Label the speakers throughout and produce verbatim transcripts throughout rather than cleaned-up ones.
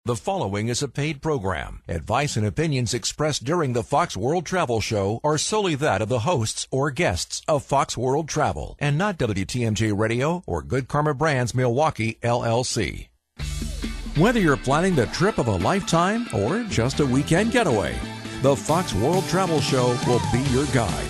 Speaker 1: The following is a paid program. Advice and opinions expressed during the Fox World Travel Show are solely that of the hosts or guests of Fox World Travel and not W T M J Radio or Good Karma Brands Milwaukee, L L C. Whether you're planning the trip of a lifetime or just a weekend getaway, the Fox World Travel Show will be your guide.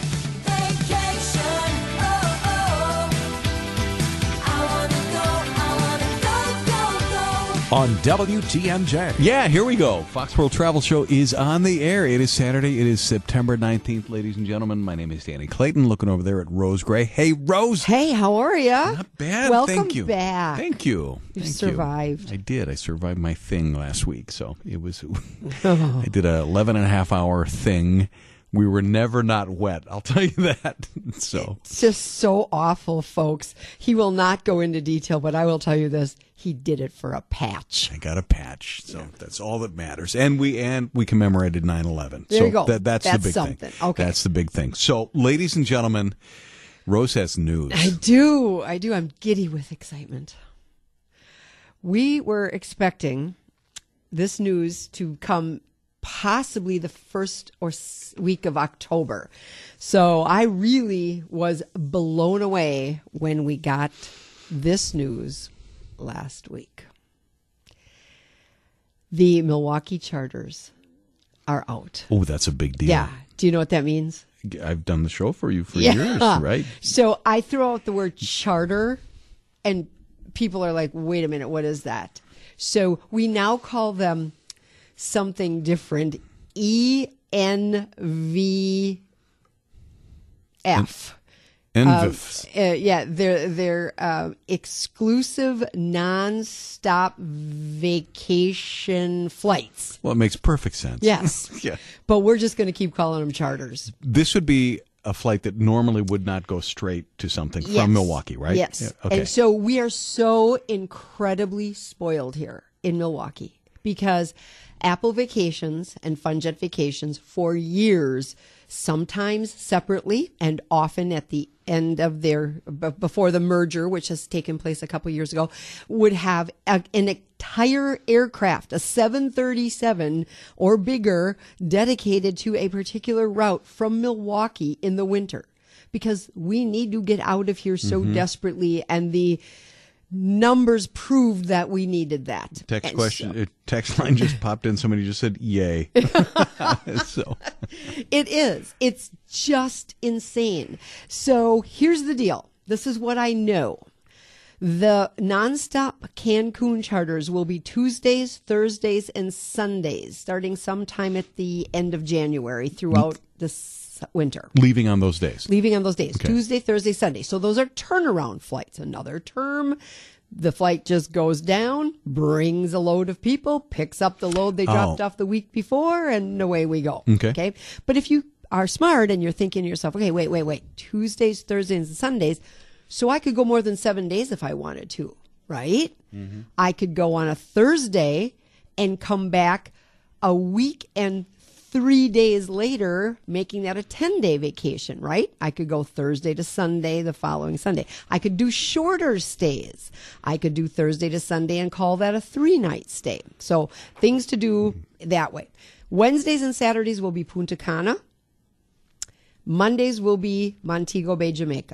Speaker 1: On W T M J.
Speaker 2: Yeah, here we go. Fox World Travel Show is on the air. It is Saturday. It is September nineteenth, ladies and gentlemen. My name is Danny Clayton, looking over there at Rose Gray. Hey, Rose.
Speaker 3: Hey, how are you?
Speaker 2: Not bad.
Speaker 3: Welcome
Speaker 2: Thank you.
Speaker 3: back.
Speaker 2: Thank you.
Speaker 3: You
Speaker 2: Thank
Speaker 3: survived.
Speaker 2: You. I did. I survived my thing last week. So it was, I did a eleven and a half hour thing. We were never not wet. I'll tell you that. So
Speaker 3: it's just so awful, folks. He will not go into detail, but I will tell you this. He did it for a patch.
Speaker 2: I got a patch, so yeah. That's all that matters. And we and we commemorated nine eleven.
Speaker 3: There
Speaker 2: so
Speaker 3: you go.
Speaker 2: That, that's,
Speaker 3: that's
Speaker 2: the big
Speaker 3: something.
Speaker 2: thing.
Speaker 3: Okay.
Speaker 2: That's the big thing. So, ladies and gentlemen, Rose has news.
Speaker 3: I do. I do. I'm giddy with excitement. We were expecting this news to come possibly the first or s- week of October. So I really was blown away when we got this news last week. The Milwaukee Charters are out.
Speaker 2: Oh, that's a big deal.
Speaker 3: Yeah. Do you know what that means?
Speaker 2: I've done the show for you for
Speaker 3: yeah.
Speaker 2: years, right?
Speaker 3: So I throw out the word charter, and people are like, wait a minute, what is that? So we now call them something different, E N V F.
Speaker 2: N V
Speaker 3: Uh,
Speaker 2: F.
Speaker 3: uh, yeah, they're they're uh, exclusive, non-stop vacation flights.
Speaker 2: Well, it makes perfect sense.
Speaker 3: Yes,
Speaker 2: Yeah.
Speaker 3: But we're just going to keep calling them charters.
Speaker 2: This would be a flight that normally would not go straight to something
Speaker 3: Yes.
Speaker 2: from Milwaukee, right?
Speaker 3: Yes.
Speaker 2: Yeah, okay.
Speaker 3: And so we are so incredibly spoiled here in Milwaukee because Apple Vacations and FunJet Vacations for years, sometimes separately and often at the end of their, b- before the merger, which has taken place a couple years ago, would have a, an entire aircraft, a seven thirty-seven or bigger, dedicated to a particular route from Milwaukee in the winter. Because we need to get out of here so
Speaker 2: Mm-hmm.
Speaker 3: desperately, and the numbers proved that we needed that.
Speaker 2: Text
Speaker 3: And
Speaker 2: question.
Speaker 3: so-
Speaker 2: uh, text line just popped in. Somebody just said, "Yay!" So
Speaker 3: It is. It's just insane. So here's the deal. This is what I know. The nonstop Cancun charters will be Tuesdays, Thursdays, and Sundays, starting sometime at the end of January throughout this winter.
Speaker 2: leaving on those days.
Speaker 3: Leaving on those days,
Speaker 2: Okay.
Speaker 3: Tuesday, Thursday, Sunday. So those are turnaround flights. Another term. The flight just goes down, brings a load of people, picks up the load they dropped
Speaker 2: Oh.
Speaker 3: off the week before, and away we go.
Speaker 2: Okay.
Speaker 3: Okay. But if you are smart and you're thinking to yourself, okay, wait, wait, wait, Tuesdays, Thursdays, and Sundays, so I could go more than seven days if I wanted to, right? Mm-hmm. I could go on a Thursday and come back a week and three days later, making that a ten-day vacation, right? I could go Thursday to Sunday the following Sunday. I could do shorter stays. I could do Thursday to Sunday and call that a three-night stay. So things to do that way. Wednesdays and Saturdays will be Punta Cana. Mondays will be Montego Bay, Jamaica.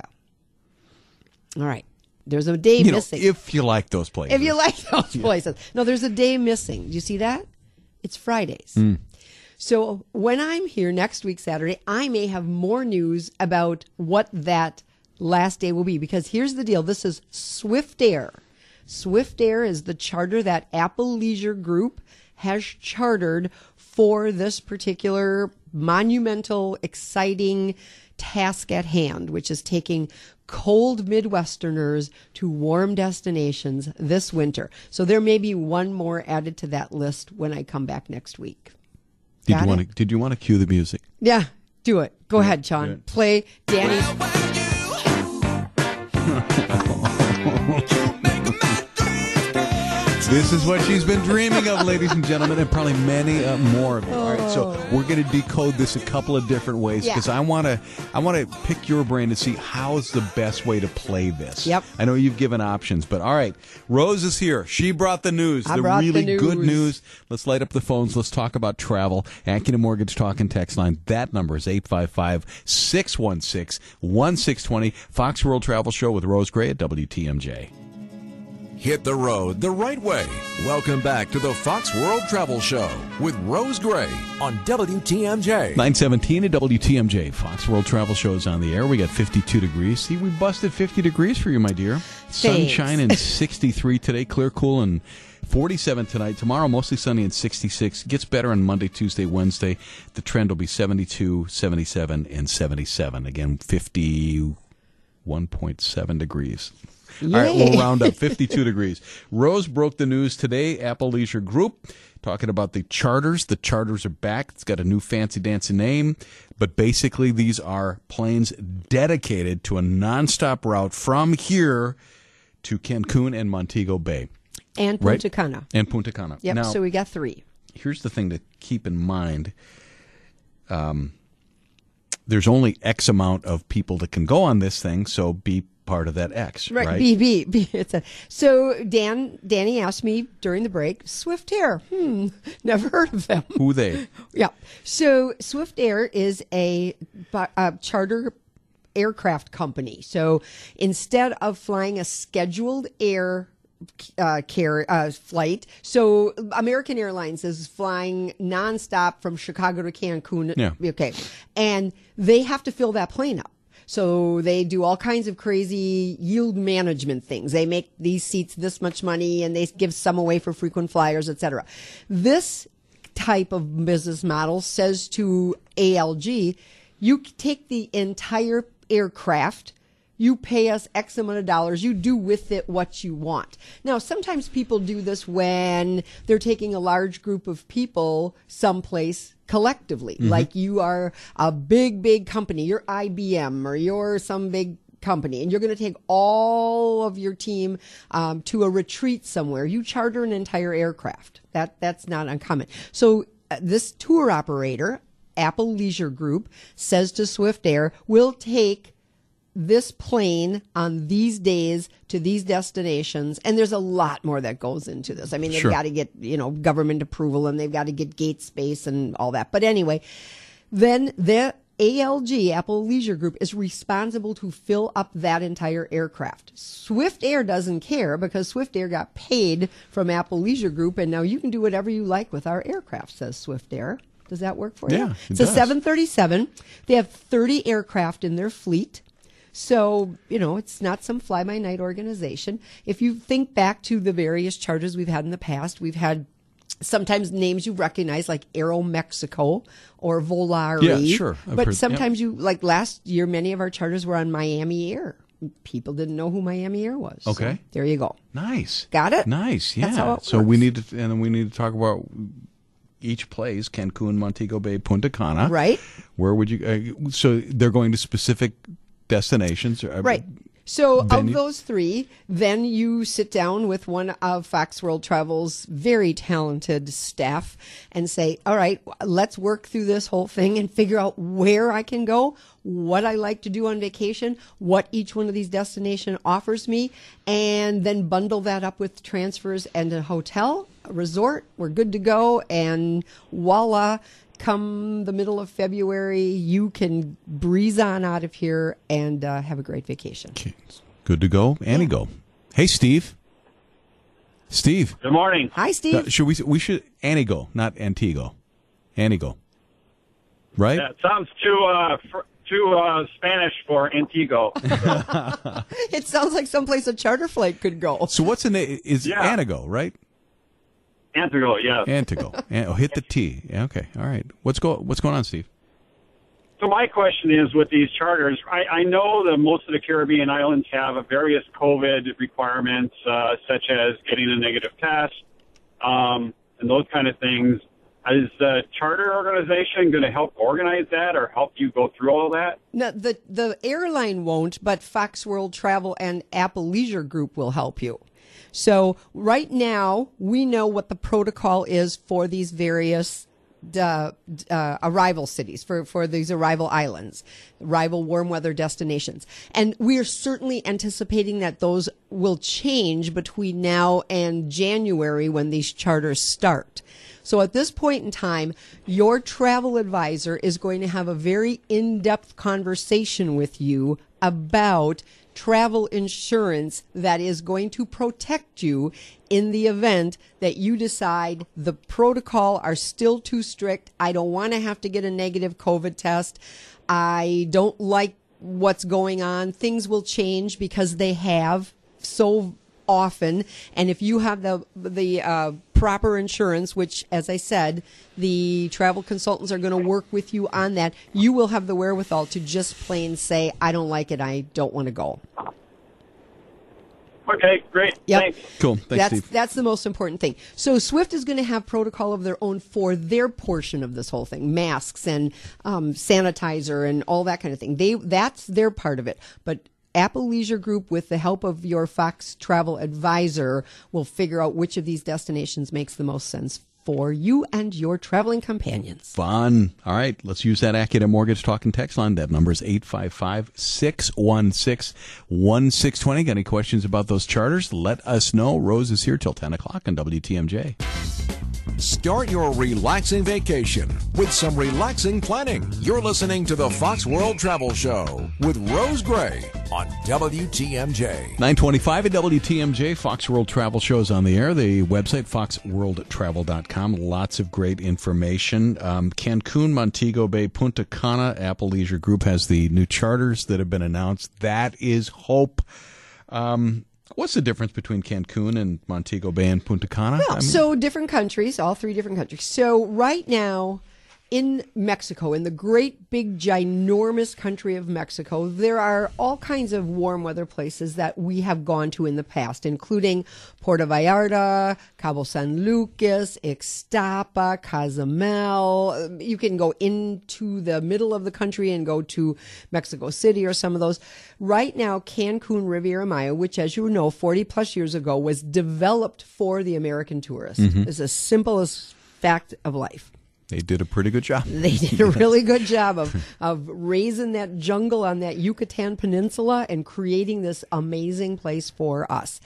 Speaker 3: All right. There's a day
Speaker 2: You know,
Speaker 3: missing.
Speaker 2: if you like those places.
Speaker 3: If you like those places. No, there's a day missing. Do you see that? It's Fridays.
Speaker 2: Mm.
Speaker 3: So when I'm here next week, Saturday, I may have more news about what that last day will be. Because here's the deal. This is Swift Air. Swift Air is the charter that Apple Leisure Group has chartered for this particular monumental, exciting task at hand, which is taking cold Midwesterners to warm destinations this winter. So there may be one more added to that list when I come back next week.
Speaker 2: Did
Speaker 3: Got
Speaker 2: you want
Speaker 3: it?
Speaker 2: to? Did you want to cue the music?
Speaker 3: Yeah, do it. Go ahead, Sean.
Speaker 2: yeah.
Speaker 3: Play Danny's.
Speaker 2: This is what she's been dreaming of, ladies and gentlemen, and probably many uh, more of you. All right, so we're going to decode this a couple of different ways because
Speaker 3: Yeah.
Speaker 2: I want to I want to pick your brain to see how's the best way to play this.
Speaker 3: Yep.
Speaker 2: I know you've given options, but all right, Rose is here. She brought the news,
Speaker 3: I
Speaker 2: the
Speaker 3: brought the
Speaker 2: really good
Speaker 3: news.
Speaker 2: news. Let's light up the phones. Let's talk about travel. Acura Mortgage Talk and Text line. That number is eight five five, six one six, one six two zero. Fox World Travel Show with Rose Gray at W T M J.
Speaker 1: Hit the road the right way. Welcome back to the Fox World Travel Show with Rose Gray on W T M J.
Speaker 2: nine seventeen at W T M J. Fox World Travel Show is on the air. We got fifty-two degrees. See, we busted fifty degrees for you, my dear. Sunshine and sixty-three today. Clear, cool, and forty-seven tonight. Tomorrow, mostly sunny and sixty-six. Gets better on Monday, Tuesday, Wednesday. The trend will be seventy-two, seventy-seven, and seventy-seven. Again, fifty-one point seven degrees. All right,
Speaker 3: Yay.
Speaker 2: we'll round up. fifty-two degrees. Rose broke the news today. Apple Leisure Group talking about the charters. The charters are back. It's got a new fancy dancy name, but basically these are planes dedicated to a nonstop route from here to Cancun and Montego Bay.
Speaker 3: And
Speaker 2: Right.
Speaker 3: Punta Cana.
Speaker 2: And Punta Cana.
Speaker 3: Yep,
Speaker 2: Now,
Speaker 3: so we got three.
Speaker 2: here's the thing to keep in mind. Um, there's only X amount of people that can go on this thing, so be part of that X, right?
Speaker 3: Right, B B. B it's a, so Dan, Danny asked me during the break, Swift Air. Hmm, never heard of them.
Speaker 2: Who they?
Speaker 3: Yeah. So Swift Air is a, a charter aircraft company. So instead of flying a scheduled air uh, care uh, flight, so American Airlines is flying nonstop from Chicago to Cancun.
Speaker 2: Yeah.
Speaker 3: Okay, and they have to fill that plane up. So they do all kinds of crazy yield management things. They make these seats this much money and they give some away for frequent flyers, et cetera. This type of business model says to A L G, you take the entire aircraft, you pay us X amount of dollars, you do with it what you want. Now, sometimes people do this when they're taking a large group of people someplace collectively.
Speaker 2: Mm-hmm.
Speaker 3: Like you are a big, big company, you're I B M or you're some big company, and you're going to take all of your team um, to a retreat somewhere. You charter an entire aircraft. That That's not uncommon. So uh, this tour operator, Apple Leisure Group, says to Swift Air, we'll take this plane on these days to these destinations. And there's a lot more that goes into this. I mean, they've
Speaker 2: Sure.
Speaker 3: got to get, you know, government approval and they've got to get gate space and all that. But anyway, then the A L G, Apple Leisure Group, is responsible to fill up that entire aircraft. Swift Air doesn't care because Swift Air got paid from Apple Leisure Group, and now you can do whatever you like with our aircraft, says Swift Air. Does that work for you?
Speaker 2: Yeah, it
Speaker 3: It's a
Speaker 2: does.
Speaker 3: seven thirty-seven. They have thirty aircraft in their fleet. So, you know, it's not some fly-by-night organization. If you think back to the various charters we've had in the past, we've had sometimes names you recognize like Aeromexico or Volare.
Speaker 2: Yeah, sure. I've
Speaker 3: but
Speaker 2: heard-
Speaker 3: sometimes you, like last year, many of our charters were on Miami Air. People didn't know who Miami Air was. So
Speaker 2: Okay.
Speaker 3: there you go.
Speaker 2: Nice.
Speaker 3: Got it?
Speaker 2: Nice. Yeah.
Speaker 3: That's how it
Speaker 2: so we
Speaker 3: works.
Speaker 2: need to, and then we need to talk about each place: Cancun, Montego Bay, Punta Cana.
Speaker 3: Right.
Speaker 2: Where would you? Uh, so they're going to specific destinations, uh,
Speaker 3: Right. So
Speaker 2: venue-
Speaker 3: of those three, then you sit down with one of Fox World Travel's very talented staff and say, all right, let's work through this whole thing and figure out where I can go, what I like to do on vacation, what each one of these destinations offers me, and then bundle that up with transfers and a hotel, a resort. We're good to go. And voila. Come the middle of February, you can breeze on out of here and uh, have a great vacation.
Speaker 2: Okay. Good to go. Annie, go. Hey, Steve. Steve.
Speaker 4: Good morning.
Speaker 3: Hi, Steve.
Speaker 2: Uh, should we? We should Annie go, not Antigo. Annie go. Right.
Speaker 4: That sounds too uh, fr- too uh, Spanish for Antigo.
Speaker 3: It sounds like someplace a charter flight could go.
Speaker 2: So what's the name? Is
Speaker 4: Yeah.
Speaker 2: Antigo, right?
Speaker 4: Antigo, yes.
Speaker 2: Antigo. An- oh, hit the T. Yeah, okay. All right. What's go? What's going on, Steve?
Speaker 4: So my question is, with these charters, I, I know that most of the Caribbean islands have a various COVID requirements, uh, such as getting a negative test um, and those kind of things. Is the charter organization going to help organize that or help you go through all that?
Speaker 3: No, the the airline won't, but Fox World Travel and Apple Leisure Group will help you. So right now, we know what the protocol is for these various uh, uh, arrival cities, for, for these arrival islands, arrival warm weather destinations. And we are certainly anticipating that those will change between now and January when these charters start. So at this point in time, your travel advisor is going to have a very in-depth conversation with you about travel insurance that is going to protect you in the event that you decide the protocol are still too strict. I don't want to have to get a negative COVID test. I don't like what's going on. Things will change because they have so often. And if you have the the uh, proper insurance, which, as I said, the travel consultants are going to work with you on that, you will have the wherewithal to just plain say, I don't like it, I don't want to go.
Speaker 4: Okay, great.
Speaker 3: Yep.
Speaker 4: Thanks.
Speaker 2: Cool. Thanks,
Speaker 3: that's,
Speaker 2: Steve.
Speaker 3: That's the most important thing. So Swift is going to have protocol of their own for their portion of this whole thing, masks and um, sanitizer and all that kind of thing. They That's their part of it. But Apple Leisure Group, with the help of your Fox Travel Advisor, will figure out which of these destinations makes the most sense for you and your traveling companions.
Speaker 2: Fun. All right, let's use that Accunet Mortgage talk and text line. That number is eight five five, six one six, one six two zero. Got any questions about those charters? Let us know. Rose is here till ten o'clock on W T M J.
Speaker 1: Start your relaxing vacation with some relaxing planning. You're listening to the Fox World Travel Show with Rose Gray on W T M J.
Speaker 2: nine twenty-five at W T M J. Fox World Travel Show is on the air. The website, fox world travel dot com. Lots of great information. Um, Cancun, Montego Bay, Punta Cana. Apple Leisure Group has the new charters that have been announced. That is hope. Um, What's the difference between Cancun and Montego Bay and Punta Cana?
Speaker 3: Well,
Speaker 2: I mean,
Speaker 3: so different countries, all three different countries. So right now in Mexico, in the great big ginormous country of Mexico, there are all kinds of warm weather places that we have gone to in the past, including Puerto Vallarta, Cabo San Lucas, Ixtapa, Cozumel. You can go into the middle of the country and go to Mexico City or some of those. Right now, Cancun Riviera Maya, which, as you know, forty plus years ago was developed for the American tourist.
Speaker 2: Mm-hmm.
Speaker 3: It's as simple as fact of life.
Speaker 2: They did a pretty good job.
Speaker 3: They did a really good job of, of raising that jungle on that Yucatan Peninsula and creating this amazing place for us.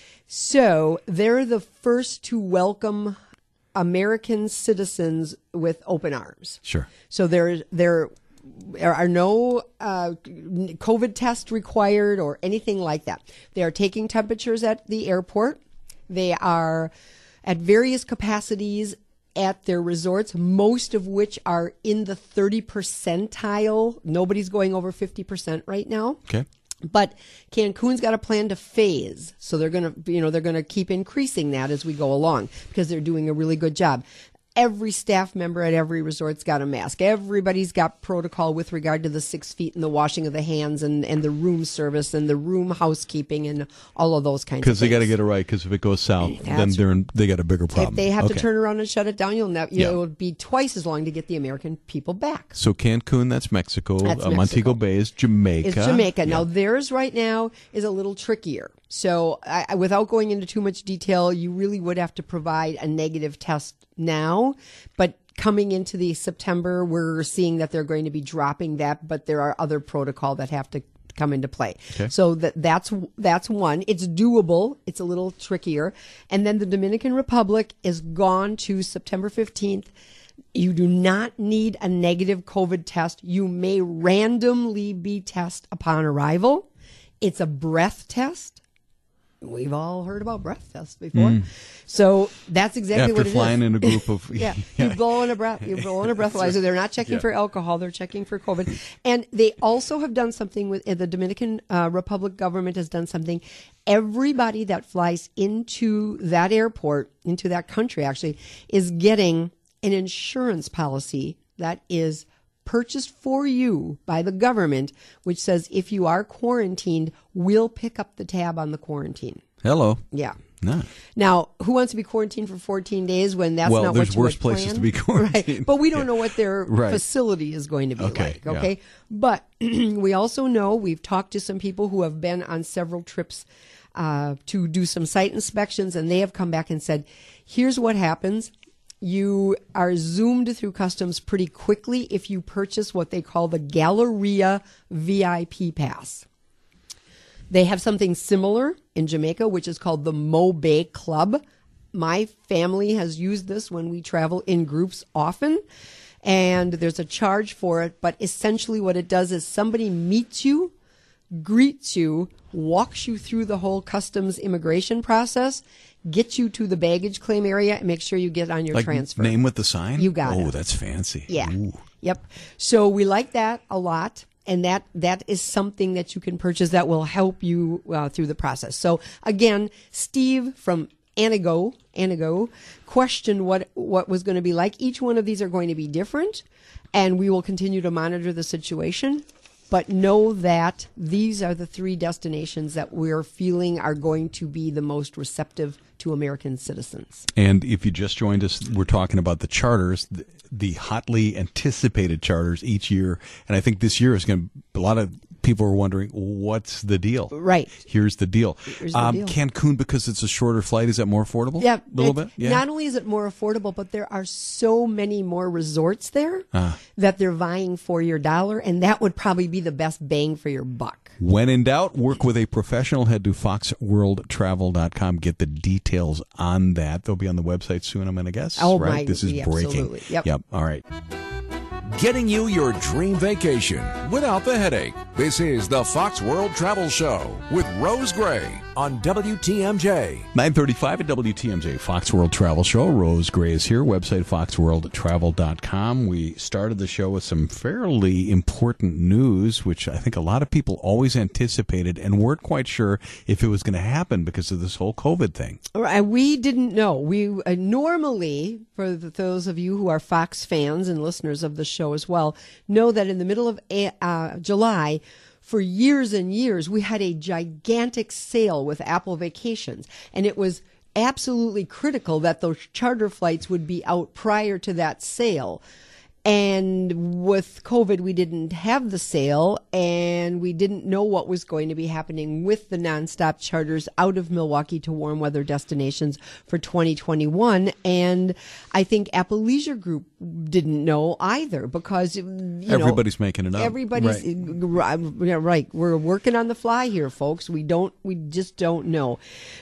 Speaker 3: So they're the first to welcome American citizens with open arms.
Speaker 2: Sure.
Speaker 3: So there, there are no uh, COVID tests required or anything like that. They are taking temperatures at the airport. They are at various capacities at their resorts, most of which are in the thirty percentile. Nobody's going over fifty percent right now.
Speaker 2: Okay.
Speaker 3: But Cancun's got a plan to phase. So they're going to, you know, they're going to keep increasing that as we go along because they're doing a really good job. Every staff member at every resort's got a mask. Everybody's got protocol with regard to the six feet and the washing of the hands and, and the room service and the room housekeeping and all of those kinds of things.
Speaker 2: Because they got to get it right. Because if it goes south,
Speaker 3: That's
Speaker 2: then they're in, they got a bigger problem.
Speaker 3: If they have
Speaker 2: Okay.
Speaker 3: to turn around and shut it down, you'll know, you
Speaker 2: Yeah.
Speaker 3: know, it'll be twice as long to get the American people back.
Speaker 2: So Cancun, that's Mexico.
Speaker 3: That's
Speaker 2: uh,
Speaker 3: Mexico.
Speaker 2: Montego Bay is Jamaica.
Speaker 3: It's Jamaica.
Speaker 2: Yeah.
Speaker 3: Now, theirs right now is a little trickier. So I, I- without going into too much detail, you really would have to provide a negative test now. But coming into the September, we're seeing that they're going to be dropping that, but there are other protocol that have to come into play.
Speaker 2: Okay.
Speaker 3: So that that's that's one. It's doable. It's a little trickier. And then the Dominican Republic is gone to September fifteenth. You do not need a negative COVID test. You may randomly be tested upon arrival. It's a breath test. We've all heard about breath tests before. So that's exactly
Speaker 2: After
Speaker 3: what it is.
Speaker 2: flying in a group of
Speaker 3: Yeah, you blow in a breath. You blow in a breathalyzer. They're not checking
Speaker 2: Yeah.
Speaker 3: for alcohol. They're checking for COVID. And they also have done something with uh, the Dominican uh, Republic government has done something. Everybody that flies into that airport, into that country, actually, is getting an insurance policy that is purchased for you by the government, which says if you are quarantined, we'll pick up the tab on the quarantine.
Speaker 2: Hello.
Speaker 3: Yeah.
Speaker 2: No.
Speaker 3: Now, who wants to be quarantined for fourteen days when that's
Speaker 2: Well,
Speaker 3: not
Speaker 2: there's
Speaker 3: what you
Speaker 2: worse
Speaker 3: had
Speaker 2: places
Speaker 3: planned?
Speaker 2: to be quarantined.
Speaker 3: Right. But we don't know what their
Speaker 2: Right.
Speaker 3: facility is going to be
Speaker 2: Okay,
Speaker 3: like.
Speaker 2: yeah.
Speaker 3: Okay. But we also know, we've talked to some people who have been on several trips uh, to do some site inspections, and they have come back and said, here's what happens. You are zoomed through customs pretty quickly if you purchase what they call the Galleria V I P Pass. They have something similar in Jamaica, which is called the Mo Bay Club. My family has used this when we travel in groups often, and there's a charge for it. But essentially what it does is somebody meets you, greets you, walks you through the whole customs immigration process, gets you to the baggage claim area, and make sure you get on your
Speaker 2: like
Speaker 3: transfer.
Speaker 2: Name with the sign?
Speaker 3: You got
Speaker 2: oh,
Speaker 3: it.
Speaker 2: Oh, that's fancy.
Speaker 3: Yeah.
Speaker 2: Ooh.
Speaker 3: Yep. So we like that a lot. And that, that is something that you can purchase that will help you uh, through the process. So again, Steve from Anago, Anago questioned what, what was going to be like. Each one of these are going to be different, and we will continue to monitor the situation. But know that these are the three destinations that we're feeling are going to be the most receptive to American citizens.
Speaker 2: And if you just joined us, we're talking about the charters, the, the hotly anticipated charters each year. And I think this year is going to, a lot of people are wondering, what's the deal?
Speaker 3: Right.
Speaker 2: Here's the deal.
Speaker 3: Here's the
Speaker 2: um,
Speaker 3: deal.
Speaker 2: Cancun, because it's a shorter flight, is that more affordable?
Speaker 3: Yeah.
Speaker 2: A little bit? Yeah.
Speaker 3: Not only is it more affordable, but there are so many more resorts there
Speaker 2: Ah.
Speaker 3: that they're vying for your dollar, and that would probably be the best bang for your buck.
Speaker 2: When in doubt, work with a professional. Head to fox world travel dot com. Get the details on that. They'll be on the website soon, I'm going to guess.
Speaker 3: Oh,
Speaker 2: right?
Speaker 3: my-
Speaker 2: This is
Speaker 3: yeah,
Speaker 2: breaking.
Speaker 3: absolutely. Yep.
Speaker 2: Yep. All right.
Speaker 1: Getting you your dream vacation without the headache. This is the Fox World Travel Show with Rose Gray on W T M J.
Speaker 2: nine thirty-five at W T M J, Fox World Travel Show. Rose Gray is here, website fox world travel dot com. We started the show with some fairly important news, which I think a lot of people always anticipated and weren't quite sure if it was going to happen because of this whole COVID thing.
Speaker 3: Right, we didn't know. We uh, normally, for the, those of you who are Fox fans and listeners of the show as well, know that in the middle of uh, July, for years and years, we had a gigantic sale with Apple Vacations, and it was absolutely critical that those charter flights would be out prior to that sale. And with COVID, we didn't have the sale, and we didn't know what was going to be happening with the nonstop charters out of Milwaukee to warm weather destinations for twenty twenty-one. And I think Apple Leisure Group didn't know either, because you know,
Speaker 2: Everybody's making it up.
Speaker 3: Everybody's
Speaker 2: Right.
Speaker 3: right. Yeah, right. We're working on the fly here, folks. We don't. We just don't know.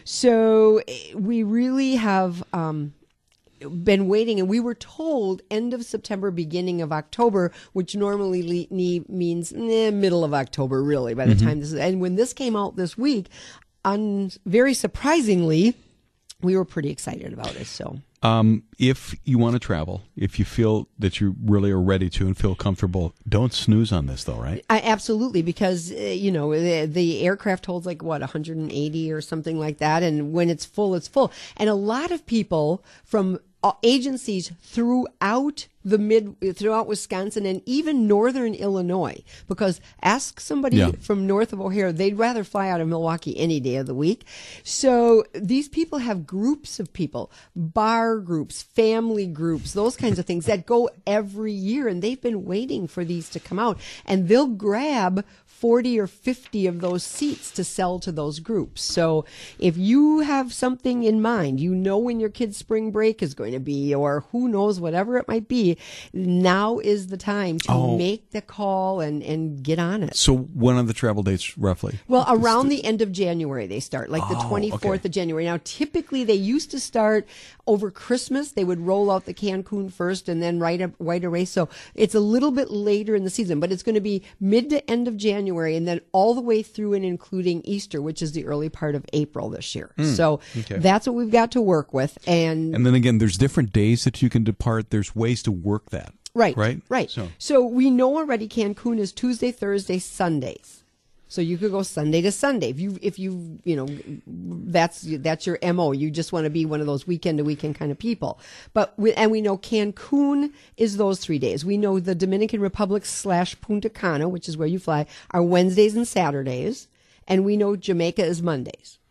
Speaker 3: So we really have. Um, been waiting, and we were told end of September, beginning of October, which normally le- ne- means eh, middle of October, really, by the
Speaker 2: Mm-hmm.
Speaker 3: time this is. And when this came out this week, un- very surprisingly, we were pretty excited about it. So,
Speaker 2: Um, if you want to travel, if you feel that you really are ready to and feel comfortable, don't snooze on this, though, right?
Speaker 3: I, absolutely, because uh, you know the, the aircraft holds like what one hundred eighty or something like that, and when it's full, it's full. And a lot of people from uh, agencies throughout the mid throughout Wisconsin and even northern Illinois, because ask somebody
Speaker 2: Yeah.
Speaker 3: from north of O'Hare, they'd rather fly out of Milwaukee any day of the week. So these people have groups of people, bar groups, family groups, those kinds of things that go every year, and they've been waiting for these to come out, and they'll grab forty or fifty of those seats to sell to those groups. So if you have something in mind, you know when your kid's spring break is going to be, or who knows, whatever it might be, now is the time to
Speaker 2: Oh.
Speaker 3: make the call and, and get on it.
Speaker 2: So when are the travel dates, roughly?
Speaker 3: Well, around the end of January they start, like the
Speaker 2: Oh,
Speaker 3: twenty-fourth
Speaker 2: okay.
Speaker 3: of January. Now, typically they used to start over Christmas. They would roll out the Cancun first and then right up, right away. So it's a little bit later in the season, but it's going to be mid to end of January and then all the way through and including Easter, which is the early part of April this year. So
Speaker 2: okay.
Speaker 3: that's what we've got to work with. And,
Speaker 2: And then again, there's different days that you can depart. There's ways to work that.
Speaker 3: right,
Speaker 2: Right?
Speaker 3: right.
Speaker 2: So-
Speaker 3: So we know already Cancun is Tuesday, Thursday, Sundays. So you could go Sunday to Sunday if you if you you know that's that's your M O. You just want to be one of those weekend to weekend kind of people. But we, and we know Cancun is those three days. We know the Dominican Republic slash Punta Cana, which is where you fly, are Wednesdays and Saturdays, and we know Jamaica is Mondays.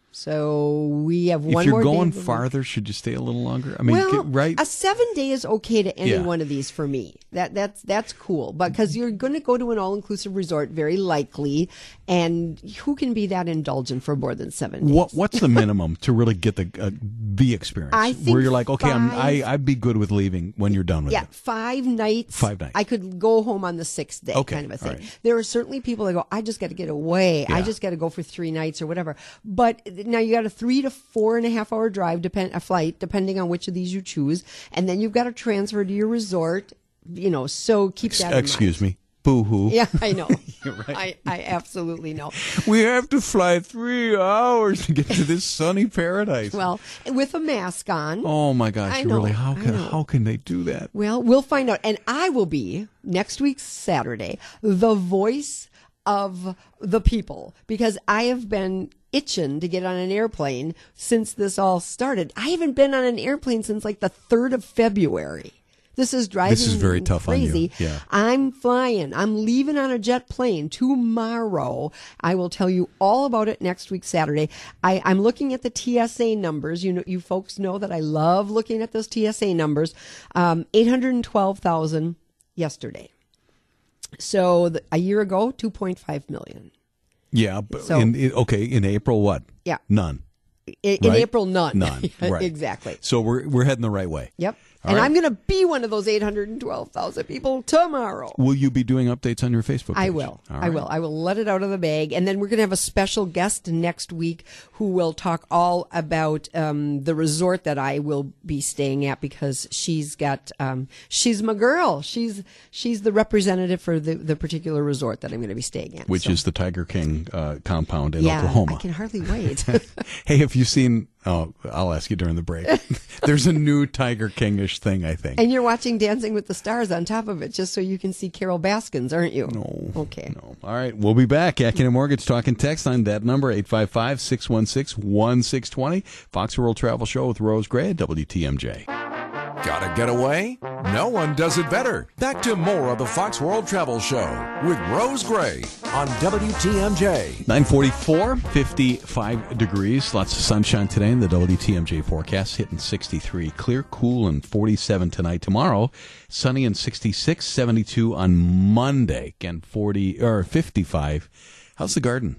Speaker 3: So we have one
Speaker 2: If you're
Speaker 3: more
Speaker 2: going
Speaker 3: day of the
Speaker 2: farther,
Speaker 3: week.
Speaker 2: should you stay a little longer? I mean,
Speaker 3: Well,
Speaker 2: get, right?
Speaker 3: a seven day is okay to any
Speaker 2: Yeah.
Speaker 3: one of these for me. That that's that's cool, but because you're going to go to an all inclusive resort, very likely, and who can be that indulgent for more than seven days?
Speaker 2: What What's the minimum to really get the uh, the experience?
Speaker 3: I think
Speaker 2: where you're like, okay, I'm, I
Speaker 3: five-
Speaker 2: I'd be good with leaving when you're done with
Speaker 3: Yeah,
Speaker 2: it.
Speaker 3: five nights.
Speaker 2: Five nights.
Speaker 3: I could go home on the sixth day,
Speaker 2: Okay,
Speaker 3: kind of a
Speaker 2: all
Speaker 3: thing.
Speaker 2: right.
Speaker 3: There are certainly people that go, I just got to get away. I
Speaker 2: Yeah.
Speaker 3: just got to go for three nights or whatever. But now you got a three to four and a half hour drive, depend a flight, depending on which of these you choose, and then you've got to transfer to your resort. You know, so keep that in mind.
Speaker 2: Excuse me. Boo hoo.
Speaker 3: Yeah, I know.
Speaker 2: right.
Speaker 3: I, I absolutely know.
Speaker 2: We have to fly three hours to get to this sunny paradise.
Speaker 3: Well, with a mask on.
Speaker 2: oh my gosh!
Speaker 3: I know,
Speaker 2: really? How
Speaker 3: I
Speaker 2: can
Speaker 3: know.
Speaker 2: how can they do that?
Speaker 3: Well, we'll find out. And I will be, next week's Saturday, the voice of the people, because I have been itching to get on an airplane since this all started. I haven't been on an airplane since like the third of February. This is driving
Speaker 2: This is very
Speaker 3: me
Speaker 2: tough on you.
Speaker 3: crazy.
Speaker 2: Yeah.
Speaker 3: I'm flying. I'm leaving on a jet plane tomorrow. I will tell you all about it next week, Saturday. I, I'm looking at the T S A numbers. You know, you folks know that I love looking at those T S A numbers. Um, eight hundred twelve thousand yesterday. So the, a year ago, two point five million.
Speaker 2: Yeah, but
Speaker 3: So-
Speaker 2: in, in okay in April, what?
Speaker 3: Yeah.
Speaker 2: None.
Speaker 3: In, in
Speaker 2: Right?
Speaker 3: April, none.
Speaker 2: None. Right.
Speaker 3: Exactly.
Speaker 2: So we're we're heading the right way.
Speaker 3: Yep.
Speaker 2: All
Speaker 3: and
Speaker 2: right.
Speaker 3: I'm going to be one of those eight hundred twelve thousand people tomorrow.
Speaker 2: Will you be doing updates on your Facebook page?
Speaker 3: I will.
Speaker 2: All
Speaker 3: I
Speaker 2: right.
Speaker 3: will. I will let it out of the bag. And then we're going to have a special guest next week who will talk all about um, the resort that I will be staying at, because she's got, um, she's my girl. She's she's the representative for the, the particular resort that I'm going to be staying at.
Speaker 2: Which
Speaker 3: So,
Speaker 2: is the Tiger King uh, compound in
Speaker 3: yeah,
Speaker 2: Oklahoma.
Speaker 3: I can hardly wait.
Speaker 2: Hey, have you seen? Oh, I'll ask you during the break. There's a new Tiger King-ish thing, I think.
Speaker 3: And you're watching Dancing with the Stars on top of it, just so you can see Carol Baskins, aren't you?
Speaker 2: No.
Speaker 3: Okay.
Speaker 2: No. All right, we'll be back. Akin Mortgage talking text on that number, eight five five, six one six, one six two zero. Fox World Travel Show with Rose Gray at W T M J.
Speaker 1: Gotta get away? No one does it better. Back to more of the Fox World Travel Show with Rose Gray on W T M J.
Speaker 2: nine forty-four, fifty-five degrees. Lots of sunshine today in the W T M J forecast, hitting sixty-three. Clear, cool, and forty-seven tonight. Tomorrow, sunny and sixty-six, seventy-two on Monday. Again, forty or fifty-five. How's the garden?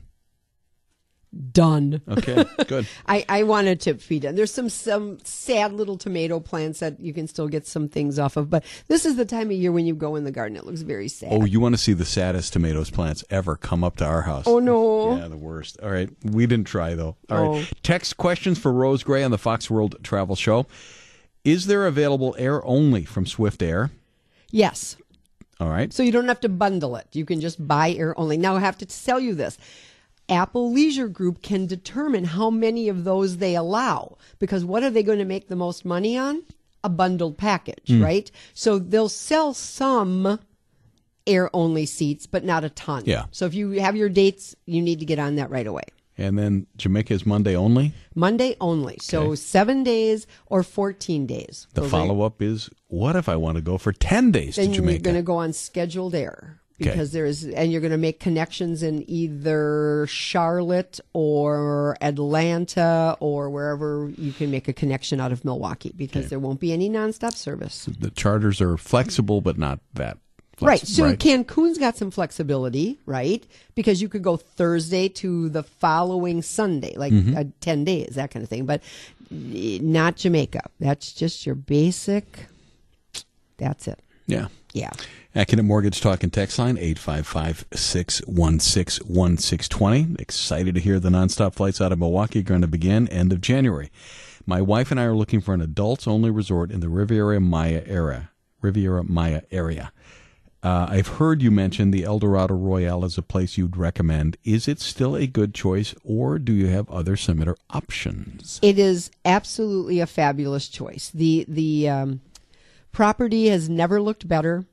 Speaker 3: Done.
Speaker 2: Okay, good.
Speaker 3: I, I wanted to feed it. There's some some sad little tomato plants that you can still get some things off of, but this is the time of year when you go in the garden. It looks very sad.
Speaker 2: Oh, you want to see the saddest tomatoes plants ever come up to our house?
Speaker 3: Oh, no.
Speaker 2: Yeah, the worst. All right, we didn't try though. All
Speaker 3: Oh.
Speaker 2: right, text questions for Rose Gray on the Fox World Travel Show. Is there available air only from Swift Air?
Speaker 3: Yes.
Speaker 2: All right.
Speaker 3: So you don't have to bundle it. You can just buy air only. Now I have to tell you this. Apple Leisure Group can determine how many of those they allow, because what are they going to make the most money on? A bundled package,
Speaker 2: Mm.
Speaker 3: right? So they'll sell some air only seats, but not a ton.
Speaker 2: Yeah.
Speaker 3: So if you have your dates, you need to get on that right away.
Speaker 2: And then Jamaica is Monday only.
Speaker 3: Monday only. So
Speaker 2: Okay.
Speaker 3: seven days or fourteen days.
Speaker 2: The
Speaker 3: Those are-
Speaker 2: follow up is, what if I want to go for ten days to
Speaker 3: Then you're
Speaker 2: Jamaica?
Speaker 3: going to go on scheduled air.
Speaker 2: Okay.
Speaker 3: Because there is, and you're going to make connections in either Charlotte or Atlanta or wherever you can make a connection out of Milwaukee, because
Speaker 2: Okay.
Speaker 3: there won't be any nonstop service.
Speaker 2: The charters are flexible, but not that flexible.
Speaker 3: Right. So Cancun's got some flexibility, right? Because you could go Thursday to the following Sunday, like
Speaker 2: Mm-hmm.
Speaker 3: uh, ten days, that kind of thing. But eh, not Jamaica. That's just your basic. That's it.
Speaker 2: Yeah.
Speaker 3: Yeah.
Speaker 2: Akin Mortgage Talk and Text Line, eight five five, six one six, one six two zero. Excited to hear the nonstop flights out of Milwaukee are going to begin end of January. My wife and I are looking for an adults-only resort in the Riviera Maya area. Riviera Maya area. Uh, I've heard you mention the El Dorado Royale as a place you'd recommend. Is it still a good choice, or do you have other similar options?
Speaker 3: It is absolutely a fabulous choice. The the um, property has never looked better,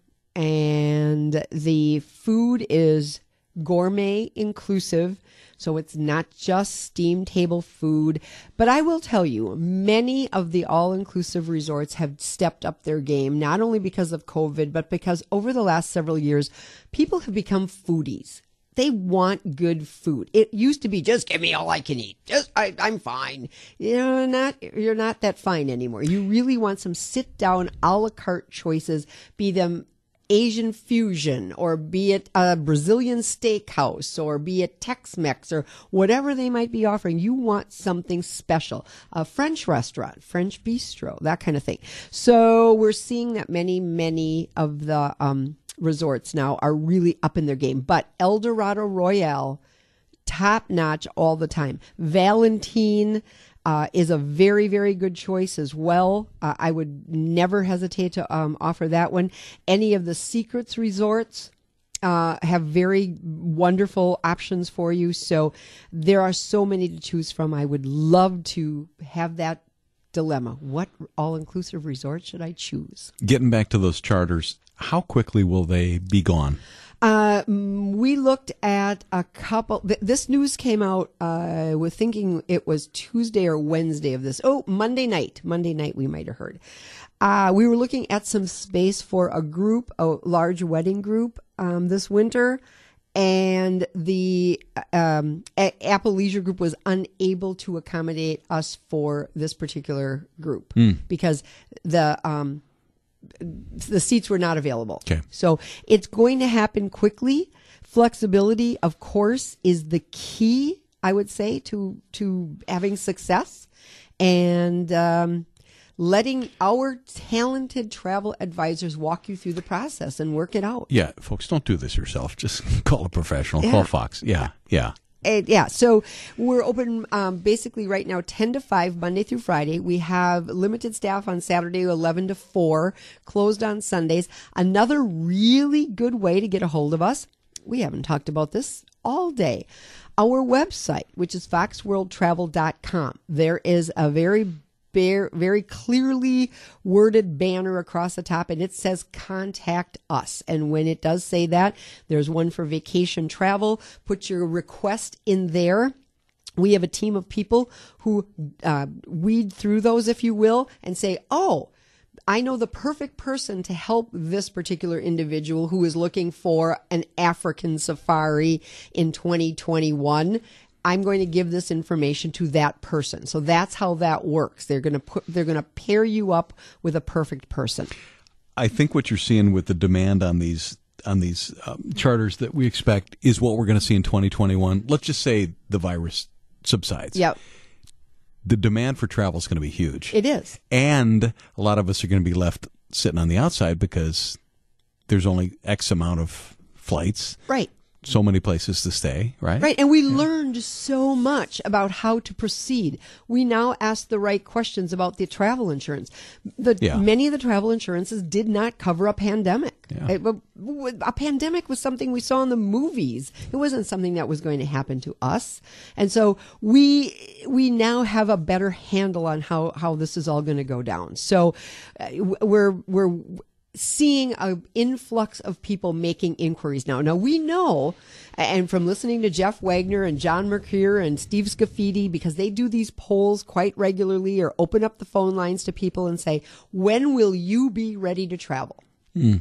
Speaker 3: and the food is gourmet inclusive, so it's not just steam table food. But I will tell you, many of the all-inclusive resorts have stepped up their game, not only because of COVID, but because over the last several years, people have become foodies. They want good food. It used to be just give me all I can eat. Just I, I'm fine. You're not. You're not that fine anymore. You really want some sit down a la carte choices. Be them Asian fusion, or be it a Brazilian steakhouse, or be it Tex-Mex, or whatever they might be offering. You want something special. A French restaurant, French bistro, that kind of thing. So we're seeing that many, many of the um, resorts now are really up in their game. But El Dorado Royale, top notch all the time. Valentine uh, is a very, very good choice as well. Uh, I would never hesitate to um, offer that one. Any of the Secrets resorts uh, have very wonderful options for you. So there are so many to choose from. I would love to have that dilemma. What all-inclusive resort should I choose?
Speaker 2: Getting back to those charters, how quickly will they be gone?
Speaker 3: Uh, we looked at a couple. Th- this news came out. Uh, we're thinking it was Tuesday or Wednesday of this. Oh, Monday night. Monday night, we might have heard. Uh, we were looking at some space for a group, a large wedding group, um, this winter, and the um, a- Apple Leisure Group was unable to accommodate us for this particular group mm. because the um. the seats were not available.
Speaker 2: Okay.
Speaker 3: So it's going to happen quickly. Flexibility, of course, is the key, I would say, to to having success. And um, letting our talented travel advisors walk you through the process and work it out.
Speaker 2: Yeah, folks, don't do this yourself. Just call a professional.
Speaker 3: Yeah.
Speaker 2: Call Fox. Yeah, yeah.
Speaker 3: And yeah, so we're open um, basically right now ten to five, Monday through Friday. We have limited staff on Saturday, eleven to four, closed on Sundays. Another really good way to get a hold of us, we haven't talked about this all day, our website, which is fox world travel dot com. There is a very Very, very clearly worded banner across the top, and it says contact us. And when it does say that, there's one for vacation travel. Put your request in there. We have a team of people who uh, weed through those, if you will, and say, oh, I know the perfect person to help this particular individual who is looking for an African safari in twenty twenty-one. I'm going to give this information to that person. So that's how that works. They're going to put, they're going to pair you up with a perfect person.
Speaker 2: I think what you're seeing with the demand on these on these um, charters that we expect is what we're going to see in twenty twenty-one. Let's just say the virus subsides.
Speaker 3: Yep.
Speaker 2: The demand for travel is going to be huge.
Speaker 3: It is.
Speaker 2: And a lot of us are going to be left sitting on the outside because there's only X amount of flights.
Speaker 3: Right.
Speaker 2: So many places to stay, right?
Speaker 3: Right. And we yeah. learned so much about how to proceed. We now ask the right questions about the travel insurance. The yeah. Many of the travel insurances did not cover a pandemic. Yeah. It, a pandemic was something we saw in the movies. It wasn't something that was going to happen to us. And so we we now have a better handle on how, how this is all going to go down. So uh, we're we're seeing an influx of people making inquiries now. Now, we know, and from listening to Jeff Wagner and John Mercure and Steve Scafidi, because they do these polls quite regularly or open up the phone lines to people and say, when will you be ready to travel? Mm.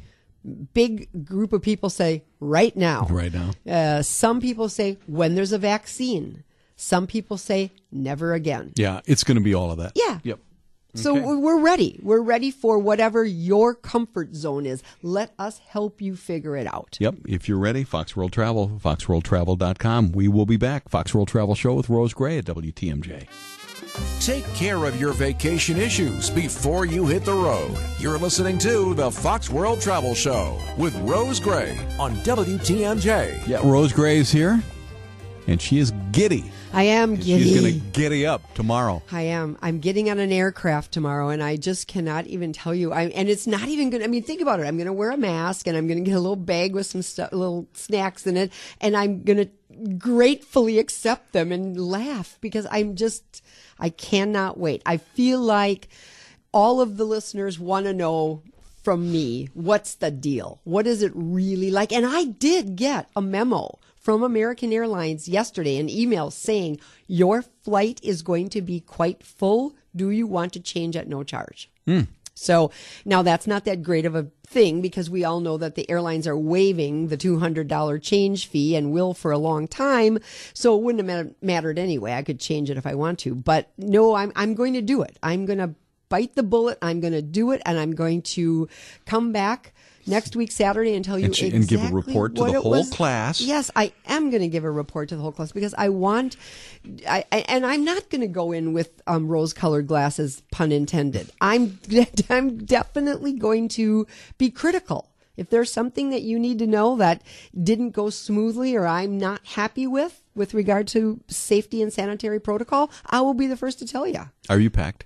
Speaker 3: Big group of people say, right now.
Speaker 2: Right now.
Speaker 3: Uh, some people say, when there's a vaccine. Some people say, never again.
Speaker 2: Yeah, it's going to be all of that.
Speaker 3: Yeah.
Speaker 2: Yep.
Speaker 3: So okay. we're ready. We're ready for whatever your comfort zone is. Let us help you figure it out.
Speaker 2: Yep. If you're ready, Fox World Travel, fox world travel dot com. We will be back. Fox World Travel Show with Rose Gray at W T M J.
Speaker 1: Take care of your vacation issues before you hit the road. You're listening to the Fox World Travel Show with Rose Gray on W T M J.
Speaker 2: Yeah, Rose Gray is here, and she is giddy.
Speaker 3: I am giddy.
Speaker 2: She's going to giddy up tomorrow.
Speaker 3: I am. I'm getting on an aircraft tomorrow, and I just cannot even tell you. I, and it's not even going to, I mean, think about it. I'm going to wear a mask, and I'm going to get a little bag with some stuff, little snacks in it, and I'm going to gratefully accept them and laugh because I'm just, I cannot wait. I feel like all of the listeners want to know from me, what's the deal? What is it really like? And I did get a memo from American Airlines yesterday, an email saying, your flight is going to be quite full. Do you want to change at no charge?
Speaker 2: Mm.
Speaker 3: So now that's not that great of a thing because we all know that the airlines are waiving the two hundred dollars change fee and will for a long time. So it wouldn't have mattered anyway. I could change it if I want to. But no, I'm, I'm going to do it. I'm going to bite the bullet. I'm going to do it. And I'm going to come back next week, Saturday, and tell you
Speaker 2: and, she,
Speaker 3: exactly
Speaker 2: and give a report to
Speaker 3: what
Speaker 2: the
Speaker 3: it
Speaker 2: whole
Speaker 3: was.
Speaker 2: class.
Speaker 3: Yes, I am going to give a report to the whole class because I want, I, I and I'm not going to go in with um, rose-colored glasses, pun intended. I'm, I'm definitely going to be critical. If there's something that you need to know that didn't go smoothly or I'm not happy with, with regard to safety and sanitary protocol, I will be the first to tell you.
Speaker 2: Are you packed?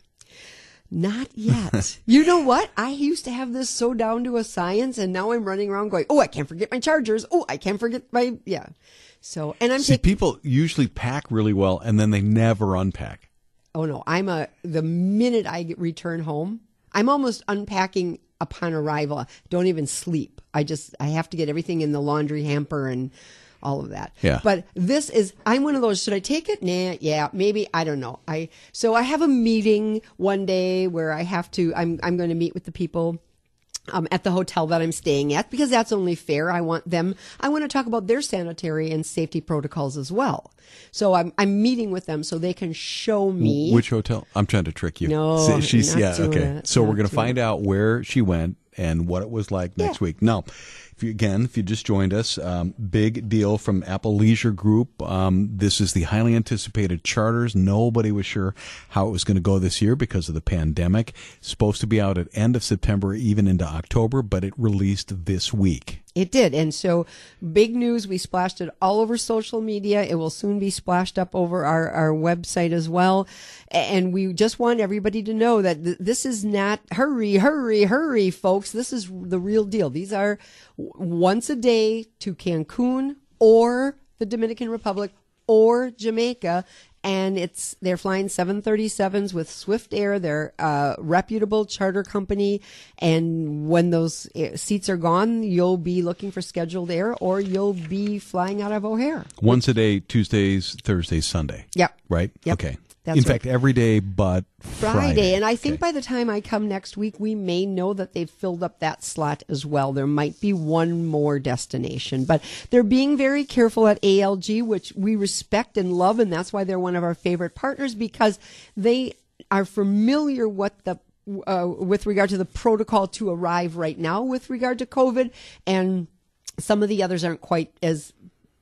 Speaker 3: Not yet. You know what? I used to have this so down to a science, and now I'm running around going, oh, I can't forget my chargers. Oh, I can't forget my, yeah. So, and I'm
Speaker 2: See,
Speaker 3: taking,
Speaker 2: people usually pack really well, and then they never unpack.
Speaker 3: oh no, I'm a, the minute I get, return home, I'm almost unpacking upon arrival. Don't even sleep. I just, I have to get everything in the laundry hamper and all of that.
Speaker 2: Yeah.
Speaker 3: But this is, I'm one of those, should I take it? Nah, yeah, maybe, I don't know. I, so I have a meeting one day where I have to, I'm, I'm going to meet with the people um, at the hotel that I'm staying at because that's only fair. I want them, I want to talk about their sanitary and safety protocols as well. So I'm, I'm meeting with them so they can show me.
Speaker 2: Which hotel? I'm trying to trick you.
Speaker 3: No,
Speaker 2: See, she's,
Speaker 3: not
Speaker 2: yeah,
Speaker 3: doing
Speaker 2: okay.
Speaker 3: it,
Speaker 2: So
Speaker 3: not
Speaker 2: we're going to
Speaker 3: doing
Speaker 2: find
Speaker 3: it.
Speaker 2: out where she went and what it was like next
Speaker 3: Yeah.
Speaker 2: week. Now, if you, again, if you just joined us, um, big deal from Apple Leisure Group. Um, this is the highly anticipated charters. Nobody was sure how it was going to go this year because of the pandemic. It's supposed to be out at end of September, even into October, but it released this week.
Speaker 3: It did. And so big news. We splashed it all over social media. It will soon be splashed up over our, our website as well. And we just want everybody to know that th- this is not hurry, hurry, hurry, folks. This is the real deal. These are w- once a day to Cancun or the Dominican Republic or Jamaica. And it's, they're flying seven thirty-sevens with Swift Air. They're a reputable charter company. And when those uh, seats are gone, you'll be looking for scheduled air or you'll be flying out of O'Hare.
Speaker 2: Once a day, Tuesdays, Thursdays, Sunday.
Speaker 3: Yep.
Speaker 2: Right?
Speaker 3: Yep.
Speaker 2: Okay.
Speaker 3: That's
Speaker 2: In
Speaker 3: right.
Speaker 2: fact, every day but Friday.
Speaker 3: Friday. And I think
Speaker 2: Okay.
Speaker 3: by the time I come next week, we may know that they've filled up that slot as well. There might be one more destination, but they're being very careful at A L G, which we respect and love. And that's why they're one of our favorite partners because they are familiar what the uh, with regard to the protocol to arrive right now with regard to COVID. And some of the others aren't quite as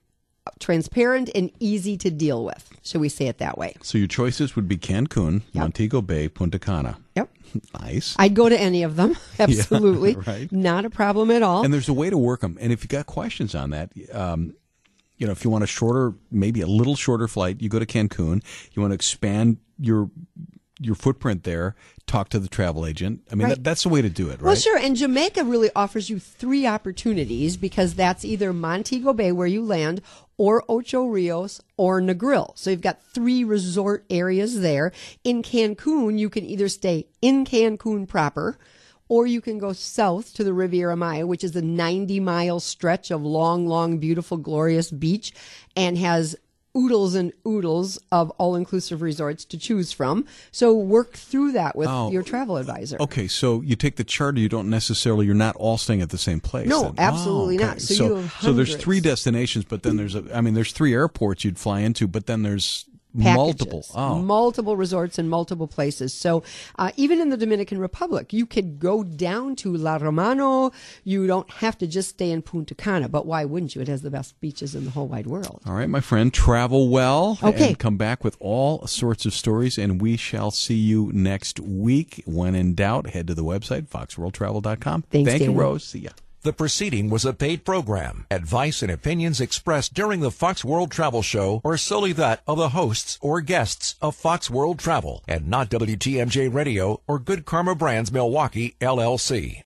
Speaker 3: transparent and easy to deal with. Shall we say it that way?
Speaker 2: So your choices would be Cancun,
Speaker 3: Yep.
Speaker 2: Montego Bay, Punta Cana.
Speaker 3: Yep.
Speaker 2: Nice.
Speaker 3: I'd go to any of them. Absolutely.
Speaker 2: right.
Speaker 3: Not a problem at all.
Speaker 2: And there's a way to work them. And if you got questions on that, um, you know, if you want a shorter, maybe a little shorter flight, you go to Cancun. You want to expand your your footprint there, talk to the travel agent. I mean,
Speaker 3: Right.
Speaker 2: that, that's the way to do it, right?
Speaker 3: Well, sure. And Jamaica really offers you three opportunities because that's either Montego Bay where you land or Ocho Rios or Negril. So you've got three resort areas there. In Cancun, you can either stay in Cancun proper or you can go south to the Riviera Maya, which is a ninety mile stretch of long, long, beautiful, glorious beach and has oodles and oodles of all-inclusive resorts to choose from. So work through that with
Speaker 2: Oh.
Speaker 3: your travel advisor.
Speaker 2: Okay, so you take the charter, you don't necessarily, you're not all staying at the same place.
Speaker 3: No,
Speaker 2: then.
Speaker 3: absolutely
Speaker 2: Oh, okay.
Speaker 3: not. So
Speaker 2: so,
Speaker 3: you have
Speaker 2: so there's
Speaker 3: hundreds.
Speaker 2: three destinations, but then there's, a, I mean, there's three airports you'd fly into, but then there's
Speaker 3: Packages,
Speaker 2: multiple. Oh,
Speaker 3: multiple resorts in multiple places. So uh, even in the Dominican Republic, you could go down to La Romano. You don't have to just stay in Punta Cana, but why wouldn't you? It has the best beaches in the whole wide world.
Speaker 2: all right, my friend, travel well.
Speaker 3: Okay.
Speaker 2: And come back with all sorts of stories, and we shall see you next week. When in doubt, head to the website, fox world travel dot com.
Speaker 3: Thanks,
Speaker 2: Thank you,
Speaker 3: Dan.
Speaker 2: Rose. See ya.
Speaker 1: The proceeding was a paid program. Advice and opinions expressed during the Fox World Travel Show are solely that of the hosts or guests of Fox World Travel and not W T M J Radio or Good Karma Brands Milwaukee, L L C.